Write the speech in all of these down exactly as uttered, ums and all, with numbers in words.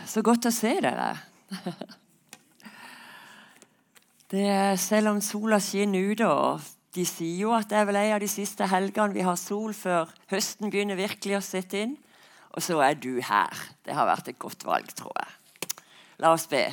Så godt å se dere. Det er, selv om sola skinner ute, og de sier jo at det er vel en av de siste helgene vi har sol før høsten begynner virkelig å sette inn. Og så er du her. Det har vært et godt valg, tror jeg. La oss be.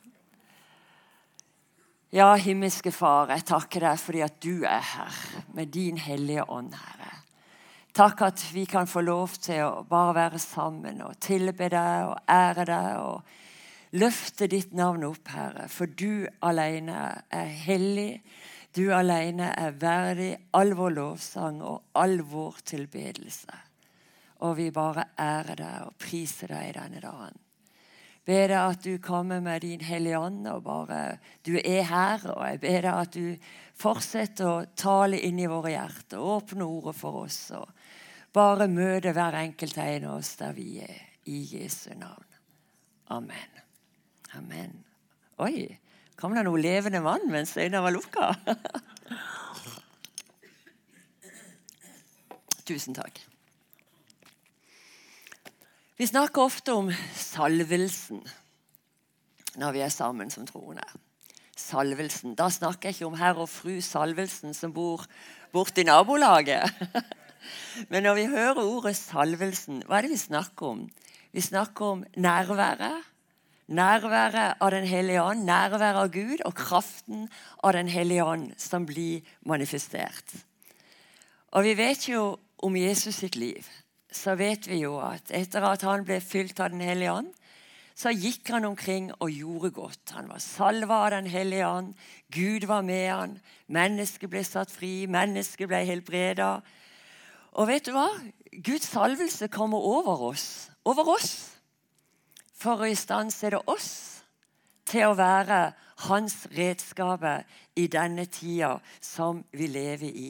Ja, himmelske Far, jeg takker deg fordi at du er her med din hellige ånd, Herre. Takk at vi kan få lov til å bare være sammen og tilbe deg og ære deg og løfte ditt navn opp, Herre. For du alene er hellig, du alene er verdig all vår lovsang og all vår tilbedelse. Og vi bare ærer deg og priser deg i denne dagen. Ber deg at du kommer med din hellige ånd og bare, du er her, og jeg ber deg at du fortsetter å tale inn i våre hjerter, åpne ordet for oss, og bare møte hver enkelt en av oss der vi er, i Jesu navn. Amen. Amen. Oi, kom det noe levende vann mens øynene var lukket? Tusen takk. Vi snakker ofte om salvelsen når vi er sammen som troende. Salvelsen. Da snakker jeg ikke om herr og fru Salvelsen som bor borte i nabolaget. Men når vi hører ordet salvelsen, hva er det vi snakker om? Vi snakker om nærværet. Nærværet av den hellige ånd, nærværet av Gud og kraften av den hellige ånd som blir manifestert. Og vi vet jo om Jesus sitt liv. Så vet vi jo at etter at han ble fylt av den hellige ånd, så gikk han omkring og gjorde godt. Han var salva av den hellige ånd, Gud var med han, mennesket ble satt fri, mennesket ble helbredet. Og vet du hva? Guds salvelse kommer over oss, over oss, for å istandsette oss til å være hans redskaper i denne tida som vi lever i.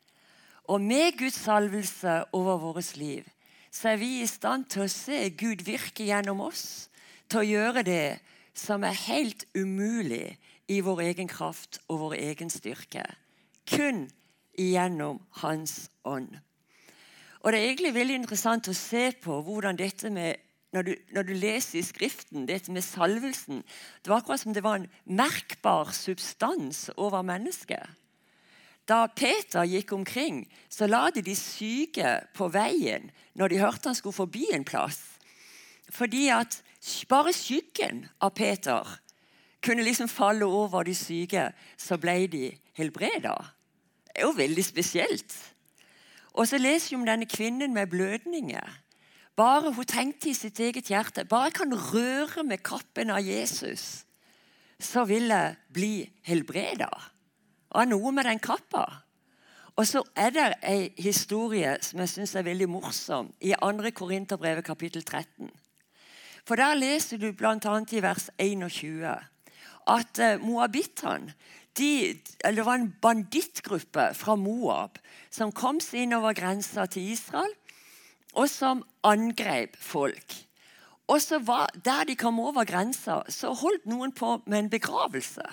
Og med Guds salvelse over vårt liv, så er vi i stand til å se Gud virke gjennom oss, til å gjøre det som er helt umulig i vår egen kraft og vår egen styrke. Kun igjennom hans ånd. Og det er egentlig veldig interessant å se på hvordan dette med, når du, når du leser i skriften, dette med salvelsen, det var akkurat som det var en merkbar substans over mennesket. Da Peter gikk omkring, så la de de syke på veien når de hørte han skulle forbi en plass. Fordi at bare skyggen av Peter kunne liksom falle over de syke, så ble de helbredet. Det er jo veldig spesielt. Og så leser vi om denne kvinnen med blødninger. Bare hun tenkte i sitt eget hjerte, bare jeg kan røre med kappen av Jesus, så vil jeg bli helbredet. Og noe med den kappa. Og så er det en historie som jeg synes er veldig morsom i andre Korinterbrevet kapittel tretten. For der leser du blant annet i vers enogtjue at Moabittene, de, eller det var en bandittgruppe fra Moab som kom seg inn over grensa til Israel og som angrep folk. Og så var, der de kom over grensa, så holdt noen på med en begravelse.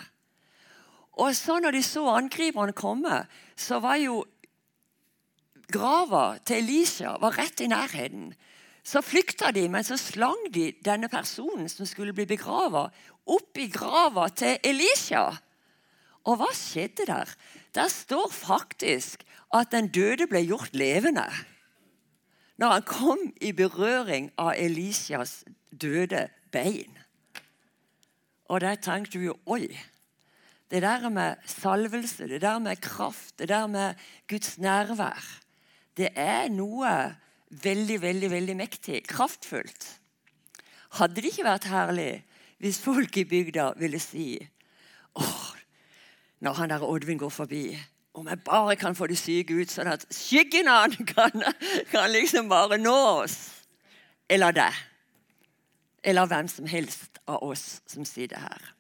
Og så når de så angriperne komme, så var jo grava til Elisha var rett i nærheten. Så flykta de, men så slang de denne personen som skulle bli begravet opp i grava til Elisha. Og hva skjedde der? Der står faktisk at den døde ble gjort levende. Når han kom i berøring av Elishas døde bein. Og der tenkte du jo, oi, det der med salvelse, det der med kraft, det der med Guds nærvær, det er noe veldig, veldig, veldig mektig, kraftfullt. Hadde det ikke vært herlig hvis folk i bygda ville si, åh, når han der Oddvin går forbi, om jeg bare kan få det syke ut, sånn at skyggen av han kan, kan liksom bare nå oss. Eller det. Eller hvem som helst av oss som sitter her.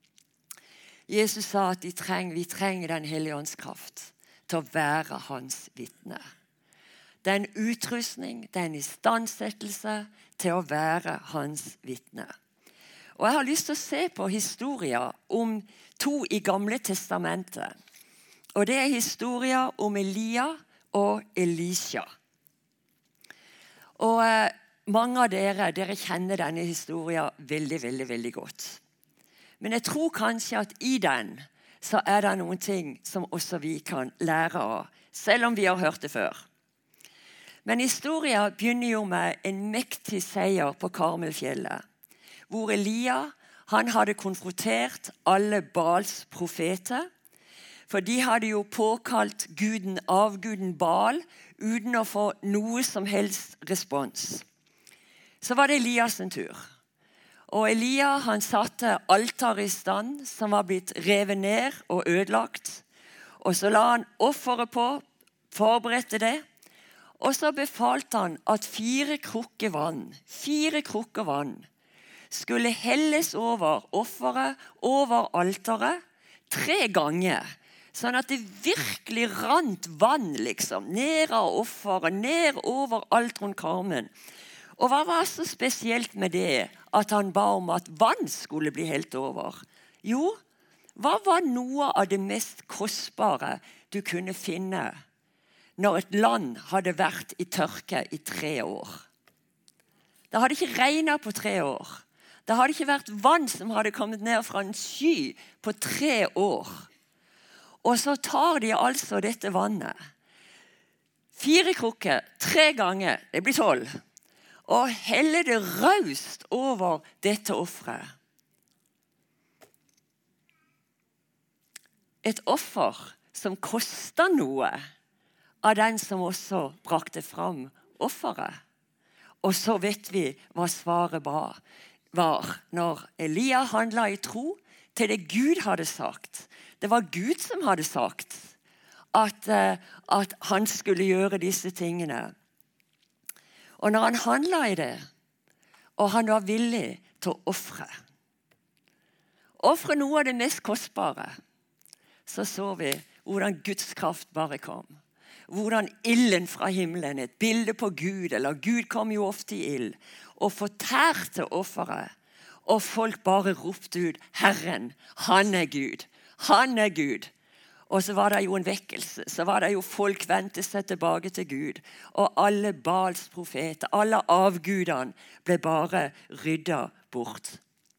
Jesus sa at de treng, vi trenger den hellige ånds kraft til å være hans vitne. Det er en utrustning, det er en istandsettelse til å være hans vitne. Og jeg har lyst til å se på historier om to i Gamle testamentet. Og det er historier om Elia og Elisha. Og mange av dere, dere kjenner denne historien veldig, veldig, veldig godt. Men jeg tror kanskje at i den så er det noen ting som også vi kan lære av, selv om vi har hørt det før. Men historien begynner jo med en mektig seier på Karmelfjellet, hvor Elia han hadde konfrontert alle Baals profeter, for de hadde jo påkalt guden, avguden Baal, uten å få noe som helst respons. Så var det Elias sin tur. Og Elia han satte altaret i stand, som var blitt revet ned og ødelagt. Og så la han offeret på, forberedte det. Og så befalte han at fire krukker vann, fire krukker vann, skulle helles over offeret, over altaret, tre ganger. Sånn at det virkelig rant vann, liksom, ned av offeret, ned over alt rundt karmen. Og hva var så spesielt med det, at han ba om at vann skulle bli helt over? Jo, hva var noe av det mest kostbare du kunne finne når et land hadde vært i tørke i tre år? Det hadde ikke regnet på tre år. Det hadde ikke vært vann som hadde kommet ned fra en sky på tre år. Og så tar de altså dette vannet. Fire krukker, tre ganger, det blir tolv. Og heller det raust over dette offeret. Et offer som kostet noe av den som også brakte fram offeret. Og så vet vi hva svaret var, var når Elia handlet i tro til det Gud hadde sagt. Det var Gud som hadde sagt at, at han skulle gjøre disse tingene. Og når han handlet i det, og han var villig til å offre, offre noe av det mest kostbare, så så vi hvordan Guds kraft bare kom. Hvordan ilden fra himmelen, et bilde på Gud, eller Gud kom jo ofte i ild, og fortærte offeret. Og folk bare ropte ut, Herren, han er Gud, han er Gud. Og så var det jo en vekkelse, så var det jo folk ventet seg tilbake til Gud. Og alle Baals profeter, alle avgudene ble bare ryddet bort.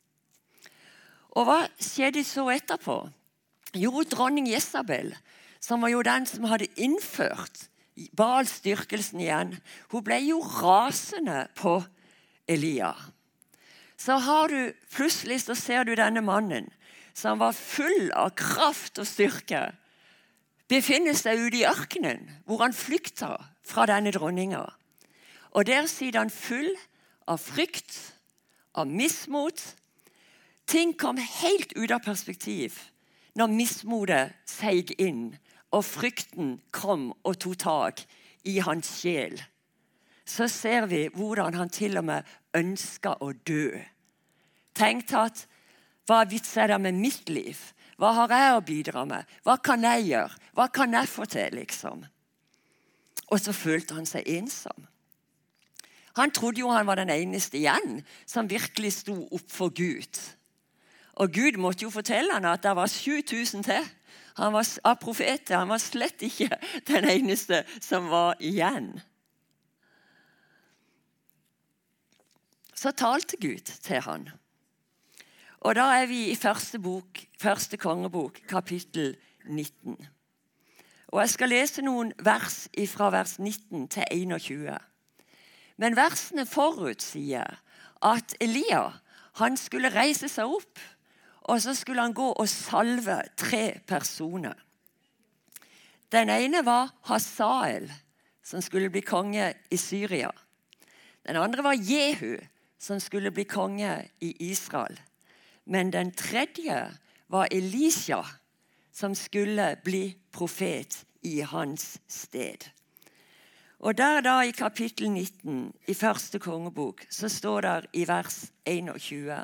Og hva skjedde så etterpå? Jo, dronning Jezabel, som var jo den som hadde innført Baal-styrkelsen igjen, hun ble jo rasende på Elia. Så har du, plutselig så ser du denne mannen, som var full av kraft og styrke, befinner seg ute i ørkenen, hvor han flykter fra denne dronninga. Og der sitter han full av frykt, av mismot. Ting kom helt ut av perspektiv når mismodet seig inn, og frykten kom og tog tak i hans sjel. Så ser vi hvordan han til og med ønsker å dø. Tenkte at, hva vitser det med mitt liv? Hva har jeg å bidra med? Hva kan jeg gjøre? Hva kan jeg få til, liksom? Og så følte han seg ensom. Han trodde jo han var den eneste igjen som virkelig sto opp for Gud. Og Gud måtte jo fortelle han at det var sju tusen til. Han var av profeter, han var slett ikke den eneste som var igjen. Så talte Gud til han. Og da er vi i første, bok, første kongebok, kapittel nitten. Og jeg skal lese noen vers fra vers nitten til enogtjue. Men versene forut sier at Elia, han skulle reise seg opp, og så skulle han gå og salve tre personer. Den ene var Hazael, som skulle bli konge i Syria. Den andre var Jehu, som skulle bli konge i Israel. Men den tredje var Elisha, som skulle bli profet i hans sted. Og der da i kapittel nitten, i første kongebok, så står det i vers enogtjue.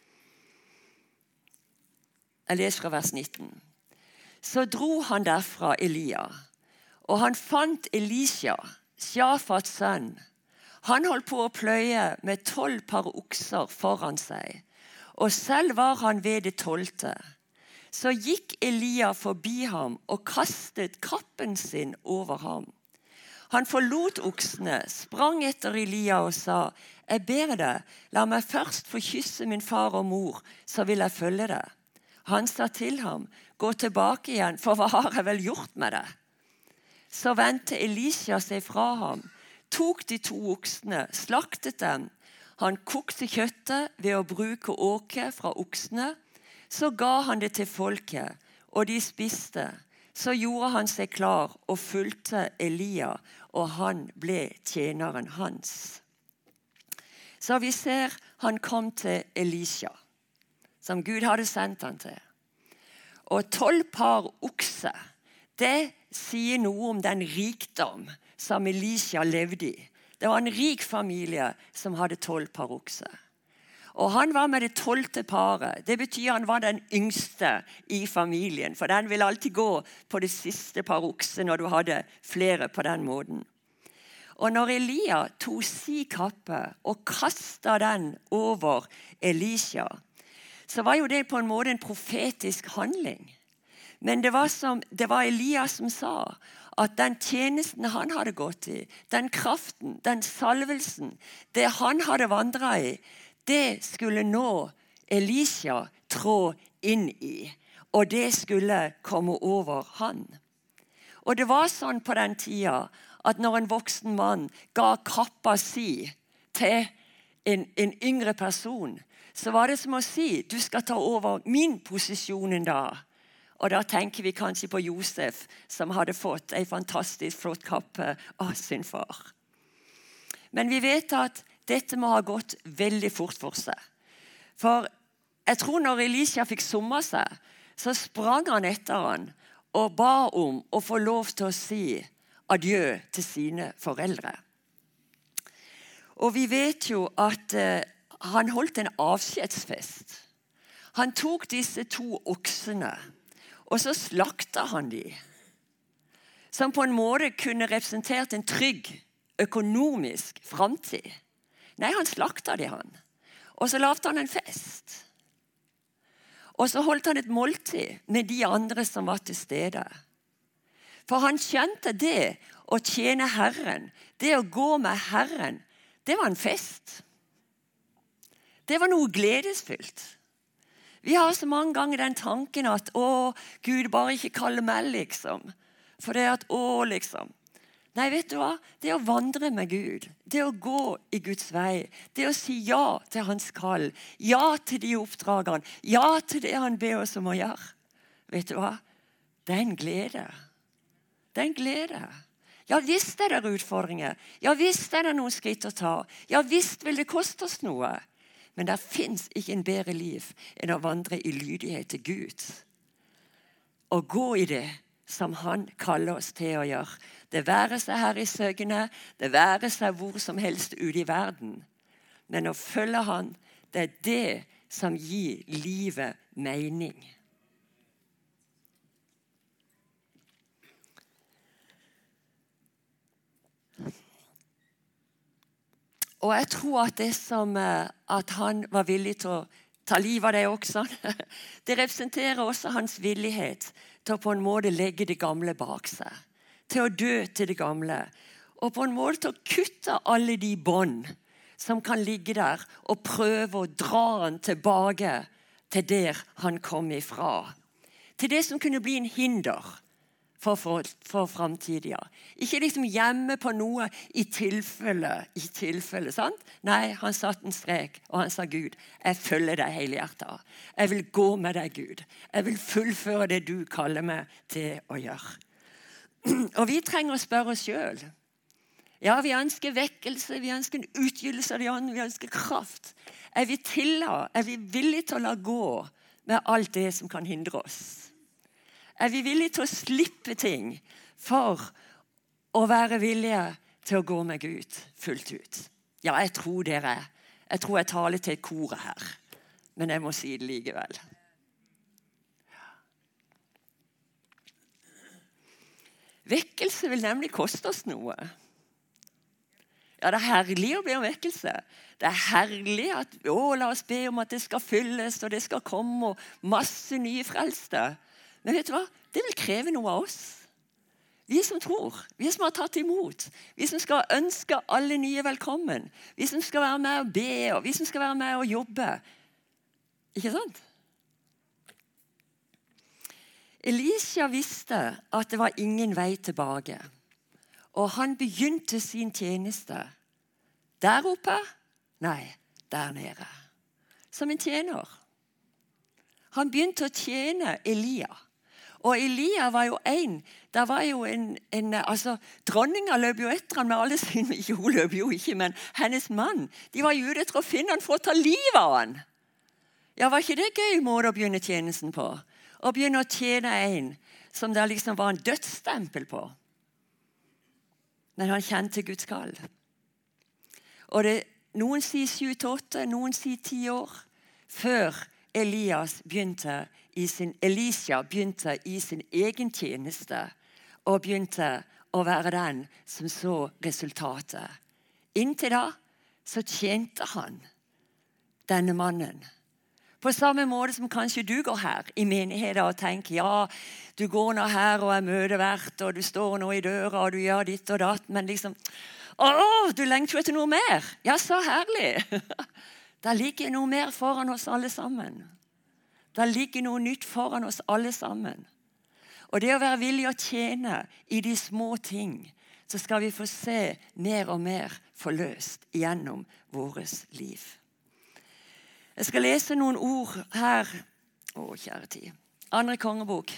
Jeg leser fra vers nitten. Så dro han derfra Elia, og han fant Elisha, Shafats sønn. Han holdt på å pløye med tolv par okser foran seg, og selv var han ved det tolvte. Så gikk Elia forbi ham og kastet kappen sin over ham. Han forlot oksene, sprang etter Elia og sa, Jeg ber deg, la meg først få kysse min far og mor, så vil jeg følge deg. Han sa til ham, gå tilbake igjen, for hva har jeg vel gjort med deg? Så vendte Elisha seg fra ham, tok de to oksene, slaktet dem. Han kokte kjøttet ved å bruke åke fra oksene. Så ga han det til folket, og de spiste. Så gjorde han seg klar og fulgte Elia, og han ble tjeneren hans. Så vi ser han kom til Elisha, som Gud hadde sendt han til. Og tolv par okse, det sier noe om den rikdom som Elisha levde i. Det var en rik familie som hadde tolv par okse. Og han var med det tolvte paret. Det betyr han var den yngste i familien, for den ville alltid gå på det siste par okse når du hadde flere på den måten. Og når Elia tog si kappe og kastet den over Elisha, så var jo det på en måte en profetisk handling. Men det var, som, det var Elia som sa at den tjenesten han hadde gått i, den kraften, den salvelsen, det han hadde vandret i, det skulle nå Elisha trå inn i, og det skulle komme over han. Og det var sånn på den tida at når en voksen mann ga kappa si til en, en yngre person, så var det som å si, du skal ta over min posisjon en dag. Og da tenker vi kanskje på Josef, som hadde fått en fantastisk flott kappe av sin far. Men vi vet at dette må ha gått veldig fort for seg. For jeg tror når Elisha fikk summa seg, så sprang han etter han og ba om å få lov til å si adjø til sine foreldre. Og vi vet jo at uh, han holdt en avskjedsfest. Han tok disse to oksene, og så slakta han de, som på en måte kunne representert en trygg økonomisk fremtid. Nei, han slakta de han, og så lavte han en fest. Og så holdt han et måltid med de andre som var til stede. For han skjønte det å tjene Herren, det å gå med Herren, det var en fest. Det var noe gledesfylt. Vi har så mange ganger den tanken at, å, Gud, bare ikke kalle meg, liksom. For det er at, å, liksom. Nei, vet du hva? Det å vandre med Gud, det å gå i Guds vei, det å si ja til hans kall, ja til de oppdragene, ja til det han ber oss om å gjøre. Vet du hva? Det er en glede. Det er en glede. Ja, visst er det utfordringer. Ja, visst er det noen skritt å ta. Ja, visst vil det koste oss noe. Men det finnes ikke en bedre liv enn å vandre i lydighet til Gud. Og gå i det som han kaller oss til å gjøre. Det være seg her i Søgne, det være seg hvor som helst ute i verden. Men å følge han, det er det som gir livet mening. Og jeg tror at det som at han var villig til å ta livet av det også, det representerer også hans villighet til å på en måte legge det gamle bak seg, til å dø til det gamle, og på en måte til å kutte alle de bånd som kan ligge der, og prøve å dra han tilbake til der han kom ifra. Til det som kunne bli en hinder for, for, for fremtiden. Ikke liksom hjemme på noe i tilfelle, i tilfelle, sant? Nei, han satt en strek, og han sa, Gud, jeg følger deg hele hjertet. Jeg vil gå med deg, Gud. Jeg vil fullføre det du kaller meg til å gjøre. Og vi trenger å spørre oss selv. Ja, vi ønsker vekkelse, vi ønsker en utgytelse av de ånd, vi ønsker kraft. Er vi tilla, er vi villige til å la gå med alt det som kan hindre oss? Er vi villige til å slippe ting for å være villige til å gå med Gud fullt ut? Ja, jeg tror dere. Jeg tror jeg taler til et kor her. Men jeg må si det likevel. Vekkelse vil nemlig koste oss noe. Ja, det er herlig å be om vekkelse. Det er herlig at, å, la oss be om at det skal fylles, og det skal komme, og masse nye frelste. Men vet du hva? Det vil kreve noe av oss. Vi som tror, vi som har tatt imot, vi som skal ønske alle nye velkommen, vi som skal være med og be, og vi som skal være med og jobbe. Ikke sant? Elisha visste at det var ingen vei tilbake, og han begynte sin tjeneste. Der oppe? Nei, der nede. Som en tjener. Han begynte å tjene Elia. Og Elia var jo en, der var jo en, en altså, dronninga løp jo etter han med alle sine, ikke hun løp jo ikke, men hennes mann, de var jo ute etter å finne han for å ta livet av han. Ja, var ikke det gøy måte å begynne tjenesten på? Å begynne å tjene en som det liksom var en dødsstempel på. Men han kjente Guds kall. Og det, noen sier sju til åtte, noen sier ti år, før Elias begynte i sin, Elisha begynte i sin egen tjeneste, og begynte å være den som så resultatet. Inntil da, så tjente han denne mannen. På samme måte som kanskje du går her i menigheten og tenker, ja, du går nå her og er møtevert, og du står nå i døra, og du gjør ditt og datt, men liksom, åh, du lengter jo etter noe mer. Ja, så herlig. Der ligger noe mer foran oss alle sammen. Der ligger noe nytt foran oss alle sammen. Og det å være villig å tjene i de små ting, så skal vi få se mer og mer forløst gjennom våres liv. Jeg skal lese noen ord her. Å, kjære tid. Andre kongebok.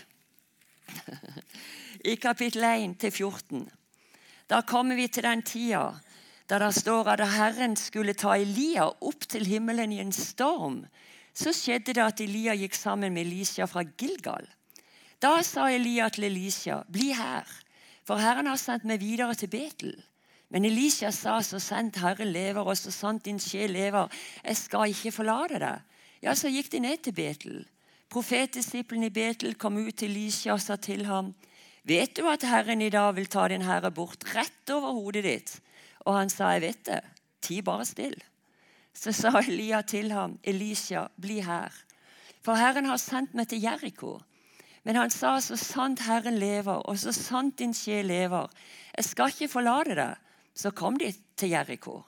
I kapittel én til fjorten. Da kommer vi til den tida der det står at Herren skulle ta Elia opp til himmelen i en storm. Så skjedde det at Elia gikk sammen med Elisha fra Gilgal. Da sa Elia til Elisha, bli her, for Herren har sendt meg videre til Betel. Men Elisha sa, så sant Herren lever, og så sant din sjel lever, jeg skal ikke forlate deg. Ja, så gikk de ned til Betel. Profetdisippelen i Betel kom ut til Elisha og sa til ham, vet du at Herren i dag vil ta din herre bort rett over hodet ditt? Og han sa, jeg vet det, ti bare still. Så sa Elia til ham, Elisha, bli her. For Herren har sendt meg til Jericho. Men han sa, så sant Herren lever, og så sant din sjel lever, jeg skal ikke forlate deg. Så kom de til Jericho.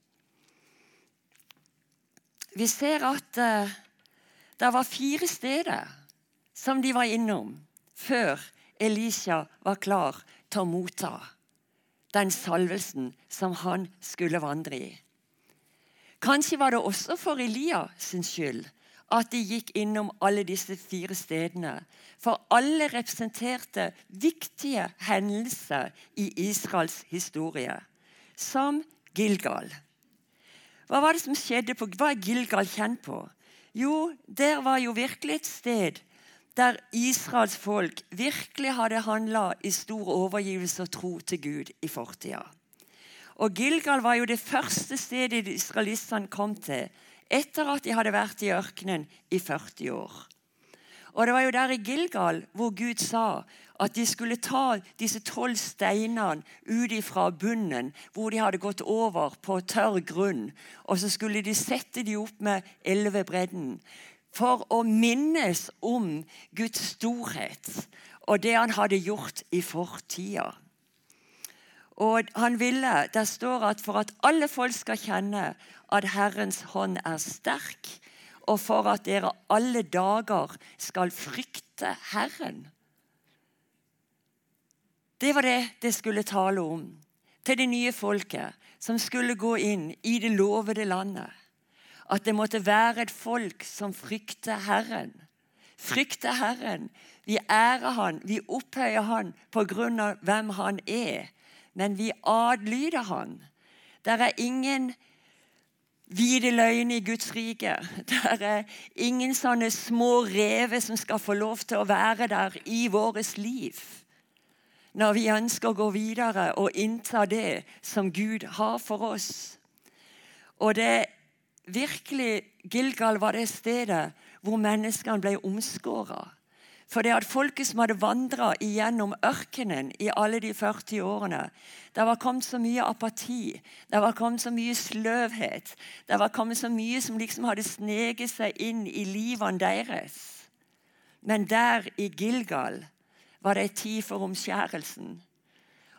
Vi ser at uh, det var fire steder som de var innom før Elisha var klar til å motta den salvelsen som han skulle vandre i. Kanskje var det også for Elia sin skyld at de gikk innom alle disse fire stedene, for alle representerte viktige hendelser i Israels historie, som Gilgal. Hva var det som skjedde på, hva er Gilgal kjent på? Jo, der var jo virkelig et sted der Israels folk virkelig hadde handlet i stor overgivelse og tro til Gud i fortida. Og Gilgal var jo det første stedet israelistene kom til, etter at de hadde vært i ørkenen i førti år. Og det var jo der i Gilgal hvor Gud sa at de skulle ta disse tolv steinene ut fra bunnen, hvor de hadde gått over på tørr grunn, og så skulle de sette de opp med elvebredden, for å minnes om Guds storhet, og det han hadde gjort i fortida. Og han ville, der står at for at alle folk skal kjenne at Herrens hånd er sterk, og for at dere alle dager skal frykte Herren. Det var det det skulle tale om til det nye folket som skulle gå inn i det lovede landet. At det måtte være et folk som frykter Herren. Frykter Herren. Vi ærer han, vi opphøyer han på grunn av hvem han er. Men vi adlyder han. Der er ingen hvite løgner i Guds rike. Der er ingen sånne små rever som skal få lov til å være der i våres liv. Når vi ønsker å gå videre og innta det som Gud har for oss. Og det virkelig, Gilgal var det stedet hvor menneskene ble omskåret. For det at folket som hadde vandret igjennom ørkenen i alle de førti årene, det var kommet så mye apati, det var kommet så mye sløvhet, det var kommet så mye som liksom hadde sneget seg inn i livene deres. Men der i Gilgal var det en tid for omskjærelsen.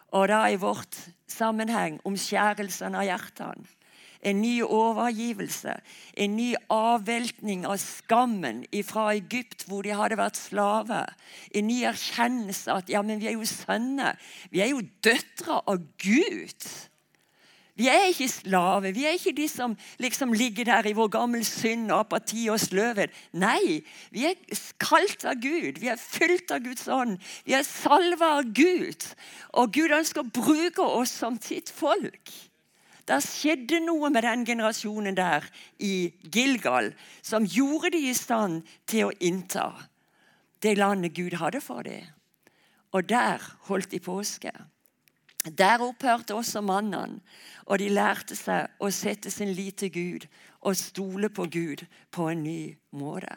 Og da i vårt sammenheng omskjærelsen av hjertene. En ny overgivelse, en ny avveltning av skammen fra Egypt, hvor de hadde vært slave. En ny erkjennelse at ja, men vi er jo sønner, vi er jo døtre av Gud. Vi er ikke slave, vi er ikke de som liksom ligger der i vår gammel synd og apati og sløvhet. Nei, vi er kalt av Gud, vi er fylt av Guds ånd, vi er salvet av Gud. Og Gud ønsker å bruke oss som sitt folk. Det skjedde noe med den generasjonen der i Gilgal som gjorde de i stand til å innta det landet Gud hadde for dem. Og der holdt de påske. Der opphørte også mannene, og de lærte seg å sette sin lit til Gud og stole på Gud på en ny måte.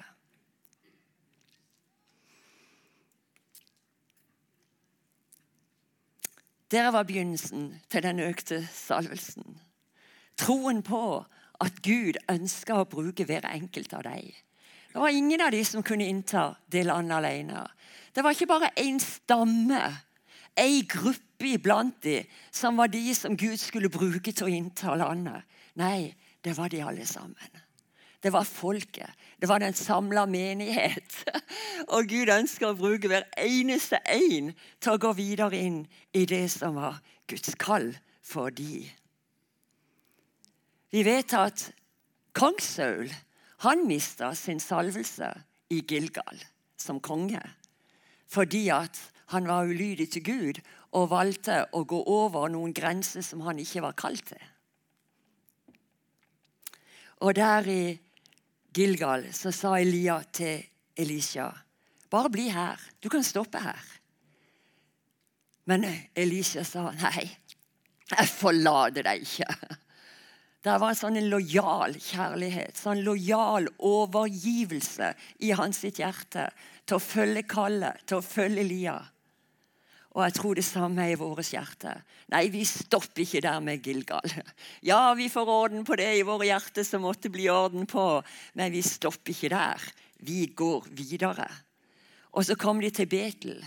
Dere var begynnelsen til den økte salvelsen. Troen på at Gud ønsker å bruke hver enkelt av deg. Det var ingen av de som kunne innta det landet alene. Det var ikke bare en stamme, en gruppe iblant de, som var de som Gud skulle bruke til å innta landet. Nei, det var de alle sammen. Det var folket. Det var den samlede menighet. Og Gud ønsker å bruke hver eneste en til å gå videre inn i det som var Guds kall for de. Vi vet at kong Saul, han mistet sin salvelse i Gilgal som konge. Fordi at han var ulydig til Gud og valgte å gå over noen grenser som han ikke var kalt til. Og der i Gilgal så sa Elia til Elisha, bare bli her, du kan stoppe her. Men Elisha sa, nei, jeg forlater deg ikke. Det var en sånn en lojal kjærlighet, sånn lojal overgivelse i hans sitt hjerte til å følge kallet, til å følge Elia. Og jeg tror det samme er i våres hjerte. Nei, vi stopper ikke der med Gilgal. Ja, vi får orden på det i våre hjerte som måtte bli orden på, men vi stopper ikke der. Vi går videre. Og så kom de til Betel.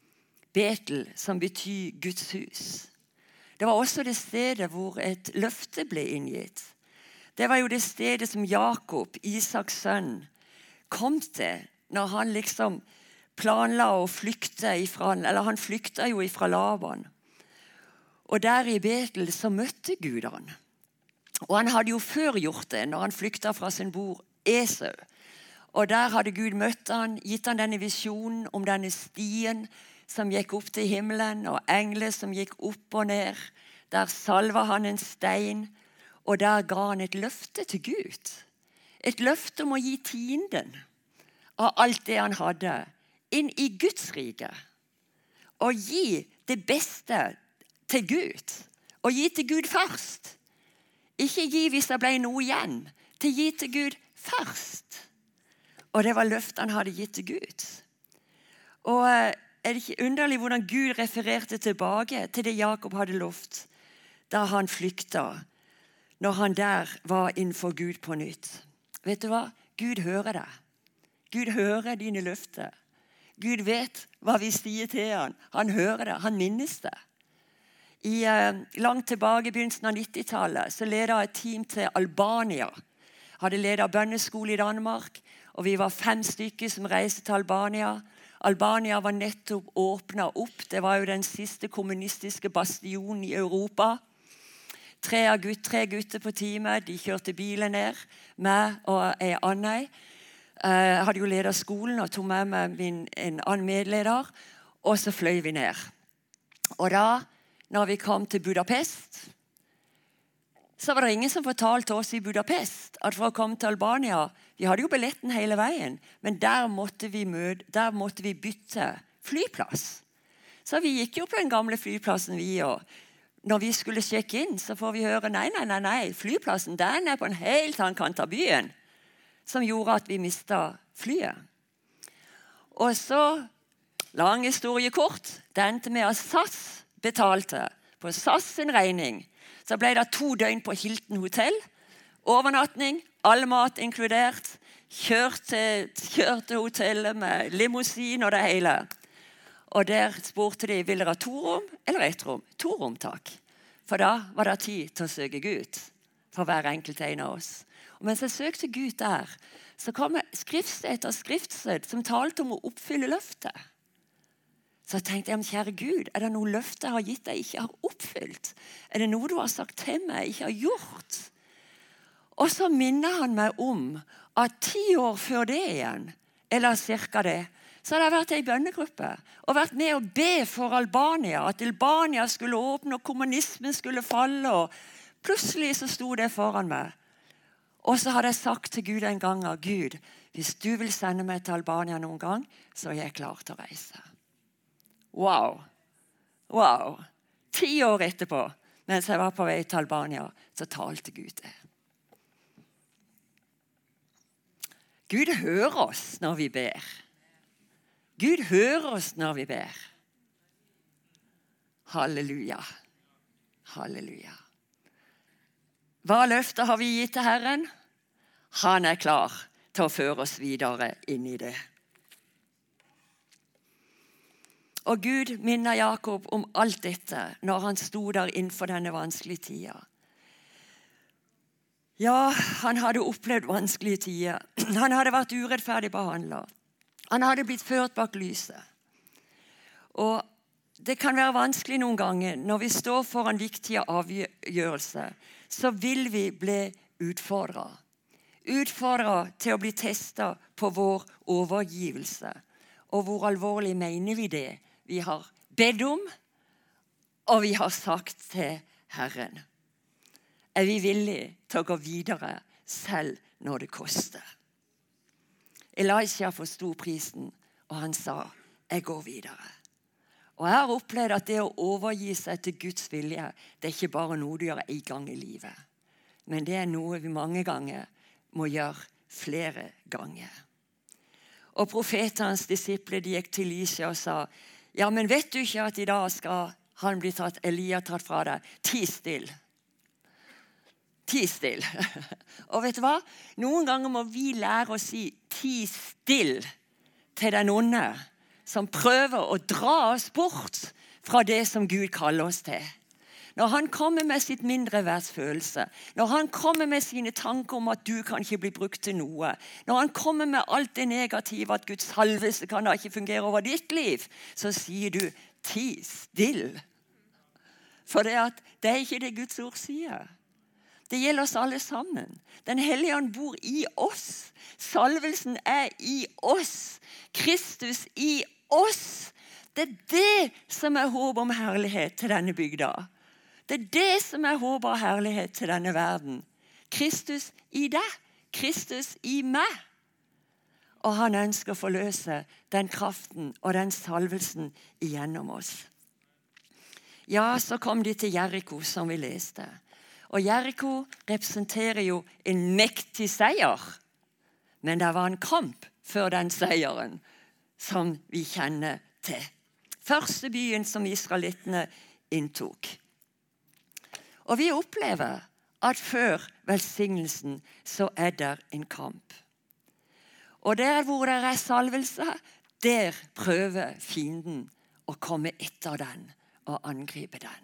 Betel som betyr Guds hus. Det var også det stedet hvor et løfte ble inngitt. Det var jo det stedet som Jakob, Isaks sønn, kom til når han liksom planla å flykte ifra, eller han flykta jo ifra Laban. Og der i Betel så møtte Gud han. Og han hadde jo før gjort det når han flykta fra sin bror Esau. Og der hadde Gud møtt han, gitt han denne visjonen om denne stien som gikk opp til himmelen, og engler som gikk opp og ned. Der salva han en stein, og der ga han et løfte til Gud. Et løfte om å gi tienden av alt det han hadde, inn i Guds rike. Og gi det beste til Gud. Og gi til Gud først. Ikke gi hvis det ble noe igjen. Til gi til Gud først. Og det var løftet han hadde gitt til Gud. Og er det ikke underlig hvordan Gud refererte tilbake til det Jakob hadde lovt da han flykta, når han der var innenfor Gud på nytt. Vet du hva? Gud hører deg. Gud hører dine løfter. Gud vet hva vi sier til han. Han hører det, han minnes det. I eh, langt tilbake i begynnelsen av nittitallet så ledet jeg et team til Albania. Hadde ledet bønneskole i Danmark, og vi var fem stykker som reiste til Albania. Albania var nettopp åpnet opp. Det var jo den siste kommunistiske bastionen i Europa. Tre, gutt, tre gutter på teamet, de kjørte bilen ned, meg og en annen. Jeg hadde jo ledet skolen og tog med meg min, en annen medleder, og så fløy vi ned. Og da, når vi kom til Budapest, så var det ingen som fortalte oss i Budapest at for å komme til Albania, vi hadde jo billetten hele veien, men der måtte vi, møte, der måtte vi bytte flyplass. Så vi gikk jo på den gamle flyplassen vi, og når vi skulle sjekke inn, så får vi høre, nei, nei, nei, nei, flyplassen den er på en helt annen kant av byen, som gjorde at vi mistet flyet. Og så, lang historie kort, det endte med at SAS betalte på SAS sin regning. Så ble det to døgn på Hilton Hotel, overnatting, all mat inkludert, kjørte, kjørte hotellet med limousin og det hele. Og der spurte de, vil dere ha to rom eller ett rom? To rom, takk. For da var det tid til å søke Gud for hver enkelt en av oss. Og mens jeg søkte Gud der, så kom skriftsted etter skriftsted som talte om å oppfylle løftet. Så jeg tenkte jeg, kjære Gud, er det noe løfte jeg har gitt deg ikke har oppfylt? Er det noe du har sagt til meg jeg ikke har gjort? Og så minner han meg om at ti år før det igjen, eller cirka det, så hadde jeg vært i bønnegruppe og vært med å be for Albania, at Albania skulle åpne og kommunismen skulle falle, og plutselig så sto det foran meg. Og så hadde jeg sagt til Gud en gang, Gud, hvis du vil sende meg til Albania noen gang, så er jeg klar til å reise. Wow! Wow! Ti år etterpå, mens jeg var på vei til Albania, så talte Gud det. Gud hører oss når vi ber. Gud hører oss når vi ber. Halleluja. Halleluja. Hva løfter har vi gitt til Herren? Han er klar til å føre oss videre inn i det. Og Gud minner Jakob om alt dette når han sto der innenfor denne vanskelige tida. Ja, han hadde opplevd vanskelige tider. Han hadde vært urettferdig behandlet. Han hadde blitt ført bak lyset. Og det kan være vanskelig noen ganger når vi står foran viktige avgjørelser, så vil vi bli utfordret. Utfordret til å bli testet på vår overgivelse. Og hvor alvorlig mener vi det vi har bedt om, og vi har sagt til Herren. Er vi villige til å gå videre selv når det koster? Elisha forstod prisen, og han sa, jeg går videre. Og jeg har opplevd at det å overgi seg til Guds vilje, det er ikke bare noe du gjør en gang i livet. Men det er noe vi mange ganger må gjøre flere ganger. Og profeternes disipler de gikk til Elisha og sa, ja, men vet du ikke at i dag skal han bli tatt, Elia tatt fra deg? Ti still. Ti still. Og vet du hva? Noen ganger må vi lære å si ti still til den onde som prøver å dra oss bort fra det som Gud kaller oss til. Når han kommer med sitt mindreverdsfølelse, når han kommer med sine tanker om at du kan ikke bli brukt til noe, når han kommer med alt det negative, at Guds salvelse kan da ikke fungere over ditt liv, så sier du ti still. For det, at det er ikke det Guds ord sier. Det gjelder oss alle sammen. Den hellige ånd bor i oss. Salvelsen er i oss. Kristus i oss. Det er det som er håp om herlighet til denne bygda. Det er det som er håp om herlighet til denne verden. Kristus i deg. Kristus i meg. Og han ønsker å forløse den kraften og den salvelsen igjennom oss. Ja, så kom de til Jericho, som vi leste. Og Jericho representerer jo en mektig seier. Men det var en kamp før den seieren som vi kjenner til. Første byen som israelittene inntok. Og vi opplever at før velsignelsen så er det en kamp. Og der hvor det er salvelse, der prøver fienden å komme etter den og angripe den.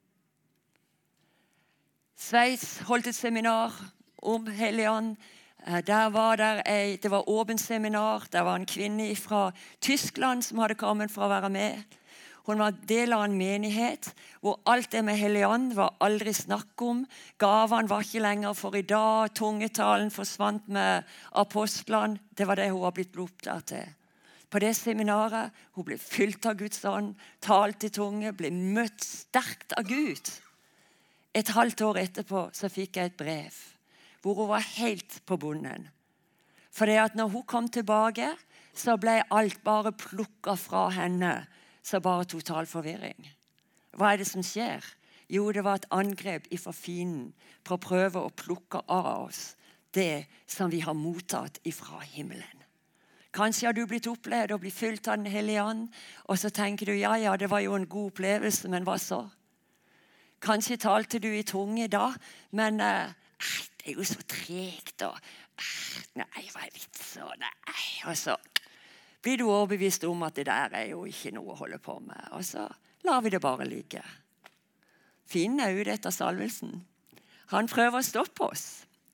Sveits holdt et seminar om Helligånd. Der var der ei, det var åpent seminar. Der var en kvinne fra Tyskland som hadde kommet for å være med. Hun var del av en menighet hvor alt det med Helligånd var aldri snakk om. Gavene var ikke lenger for i dag. Tungetalen forsvant med apostlene. Det var det hun var blitt opptatt til. På det seminaret, hun ble fylt av Guds ånd, talte i tunge, ble møtt sterkt av Gud. Et halvt år etterpå så fikk jeg et brev hvor hun var helt på bunnen. For det at når hun kom tilbake, så ble alt bare plukket fra henne. Så bare total forvirring. Hva er det som skjer? Jo, det var et angrep fra fienden på å prøve å plukke av oss det som vi har mottatt fra himmelen. Kanskje har du blitt opplevd og blitt fylt av den hellige ånd, og så tenker du, ja, ja, det var jo en god opplevelse, men hva så? Kanskje talte du i tunge da, men uh, det er jo så tregt, og uh, nei, hva er vitsen? Nei, og så blir du overbevist om at det der er jo ikke noe å holde på med. Og så lar vi det bare ligge. Fienden er ute etter salvelsen. Han prøver å stoppe oss.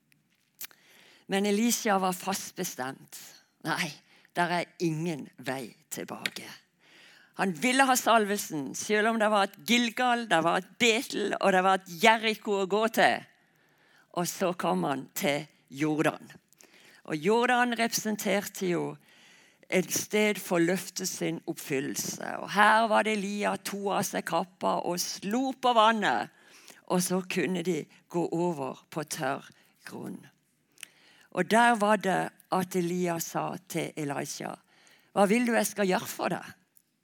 Men Elisha var fast bestemt. Nei, der er ingen vei tilbake. Han ville ha salvelsen, selv om det var et Gilgal, det var et Betel, og det var et Jericho å gå til. Og så kom han til Jordan. Og Jordan representerte jo et sted for løftet sin oppfyllelse. Og her var det Elia, to av seg kappa og slo på vannet. Og så kunne de gå over på tørr grunn. Og der var det at Elia sa til Elisha, hva vil du jeg skal gjøre for deg?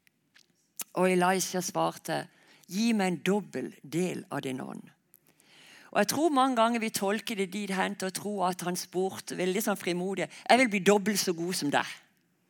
Og Elisha svarte, gi meg en dobbel del av din ånd. Og jeg tror mange ganger vi tolker det dit hen til å tro at han spurte veldig sånn frimodig, jeg vil bli dobbelt så god som deg.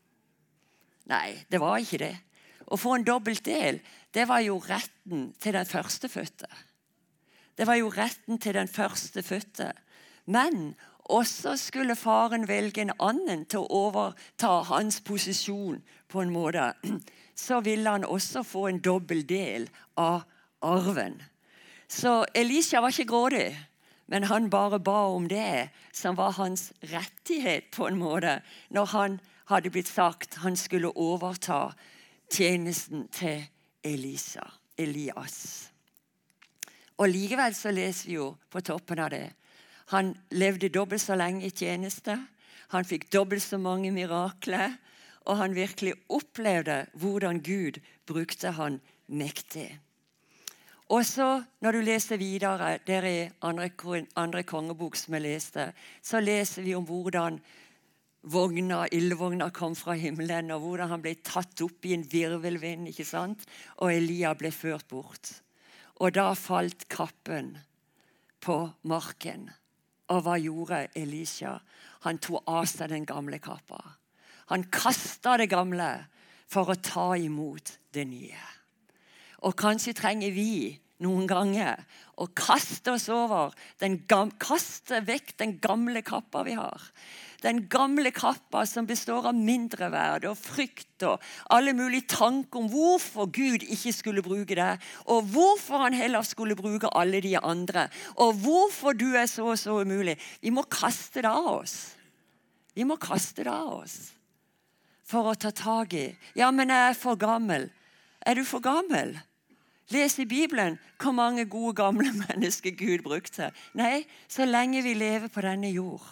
Nei, det var ikke det. Å få en dobbelt del, det var jo retten til den førstefødte. Det var jo retten til den førstefødte. Men også skulle faren velge en annen til å overta hans posisjon på en måte. Så ville han også få en dobbel del av arven. Så Elisha var ikke grådig, men han bare ba om det som var hans rettighet på en måte, når han hadde blitt sagt han skulle overta tjenesten til Elisa, Elias. Og likevel så leser vi jo på toppen av det. Han levde dobbelt så lenge i tjeneste, han fikk dobbelt så mange mirakler, og han virkelig opplevde hvordan Gud brukte han mektig. Og så, når du leser videre, der i andre, andre kongebok som jeg leste, så leser vi om hvordan vogna, ildvogna kom fra himmelen, og hvordan han ble tatt opp i en virvelvind, ikke sant? Og Elia ble ført bort. Og da falt kappen på marken. Og hva gjorde Elisha? Han tog av seg den gamle kappa. Han kastet det gamle for å ta imot det nye. Og kanskje trenger vi noen ganger å kaste oss over, den gam- kaste vekk den gamle kappa vi har. Den gamle kappa som består av mindreverd og frykt og alle mulige tanker om hvorfor Gud ikke skulle bruke det, og hvorfor han heller skulle bruke alle de andre, og hvorfor du er så og så umulig. Vi må kaste det av oss. Vi må kaste det av oss. For å ta tag i. Ja, men jeg er for gammel. Er du for gammel? Les i Bibelen hvor mange gode gamle mennesker Gud brukte. Nei, så lenge vi lever på denne jord,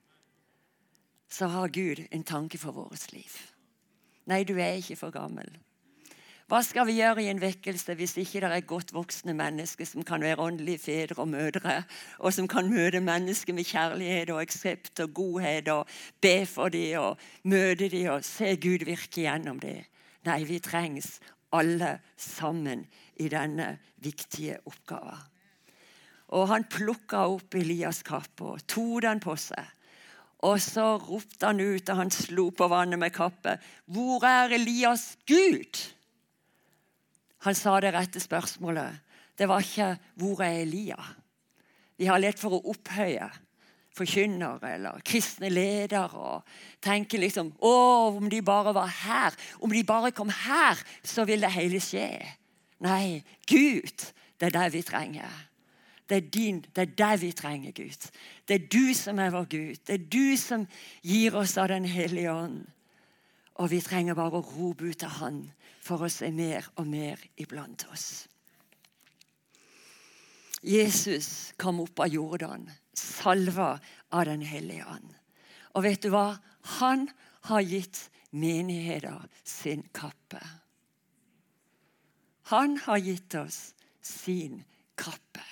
så har Gud en tanke for vårt liv. Nei, du er ikke for gammel. Hva skal vi gjøre i en vekkelse hvis ikke det er godt voksne mennesker som kan være åndelige fedre og mødre, og som kan møte mennesker med kjærlighet og aksept og godhet og be for dem og møte dem og se Gud virke gjennom det. Nei, vi trengs alle sammen i denne viktige oppgaven. Og han plukket opp Elias kappe og tog den på seg. Og så ropte han ut, og han slo på vannet med kappe. Hvor er Elias Gud? Han sa det rette spørsmålet. Det var ikke, hvor er Elia? Vi har lett for å opphøye forkynnere eller kristne ledere og tenke liksom, å, om de bare var her, om de bare kom her, så vil det hele skje. Nei, Gud, det er det vi trenger. Det er, din, det er det vi trenger, Gud. Det er du som er vår Gud. Det er du som gir oss av den hellige ånd. Og vi trenger bare å rope ut til han for å se mer og mer iblant oss. Jesus kom opp av Jordan, salva av den hellige ånd. Og vet du hva? Han har gitt menigheter sin kappe. Han har gitt oss sin kappe.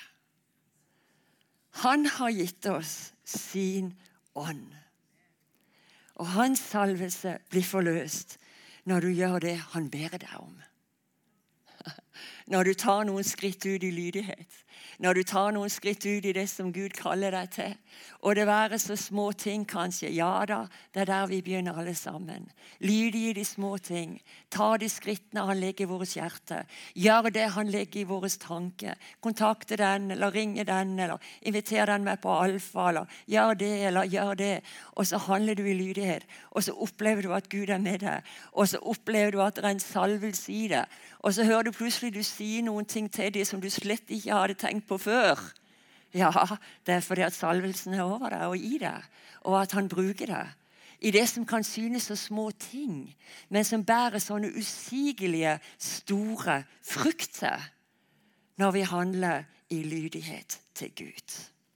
Han har gitt oss sin ånd. Og hans salvelse blir forløst når du gjør det han ber deg om. Når du tar noen skritt ut i lydighet. når du tar noen skritt ut i det som Gud kaller deg til. Og det være så små ting kanskje. Ja da, det er der vi begynner alle sammen. Lydig i de små ting. Ta de skrittene han legger i vårt hjerte. Gjør det han legger i våre tanker. Kontakte den, eller ringe den, eller invitere den med på alfa, eller gjør det, eller gjør det. Og så handler du i lydighet. Og så opplever du at Gud er med deg. Og så opplever du at det er en salvelse i det. Og så hører du plutselig du sier noen ting til dem som du slett ikke hadde tenkt på før. Ja, det er fordi at salvelsen er over deg og i deg, og at han bruker deg. I det som kan synes så små ting, men som bærer sånne usigelige, store frukter når vi handler i lydighet til Gud.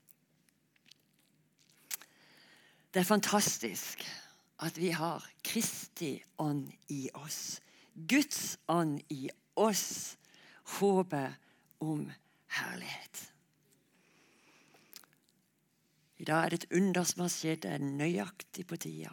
Det er fantastisk at vi har Kristi ånd i oss. Guds ånd i oss, håpet om herlighet. I dag er det et under som har skjedd, det er nøyaktig på tida.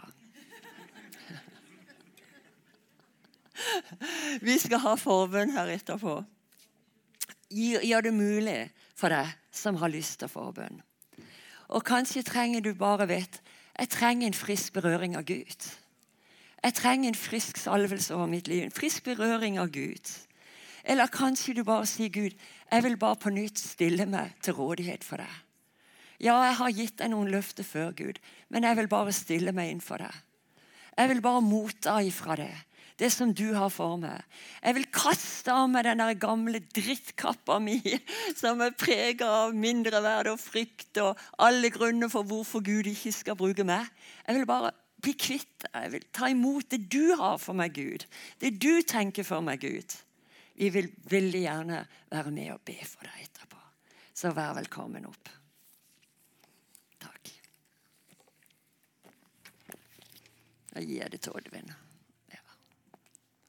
Vi skal ha forbønn her etterpå. Gjør det mulig for deg som har lyst til forbønn. Og kanskje trenger du bare vet, jeg trenger en frisk berøring av Gud. Jeg trenger en frisk salvelse over mitt liv, en frisk berøring av Gud. Eller kanskje du bare sier, Gud, jeg vil bare på nytt stille meg til rådighet for deg. Ja, jeg har gitt deg noen løfter før, Gud, men jeg vil bare stille meg inn for deg. Jeg vil bare motta ifra det, det som du har for meg. Jeg vil kaste av meg den der gamle drittkappa mi, som er preget av mindreverd og frykt, og alle grunner for hvorfor Gud ikke skal bruke meg. Jeg vil bare bli kvitt. Jeg vil ta imot det du har for meg, Gud. Det du tenker for meg, Gud. Vi vil veldig gjerne være med og be for deg etterpå. Så vær velkommen opp. Takk. Da gir jeg det til Oddvin.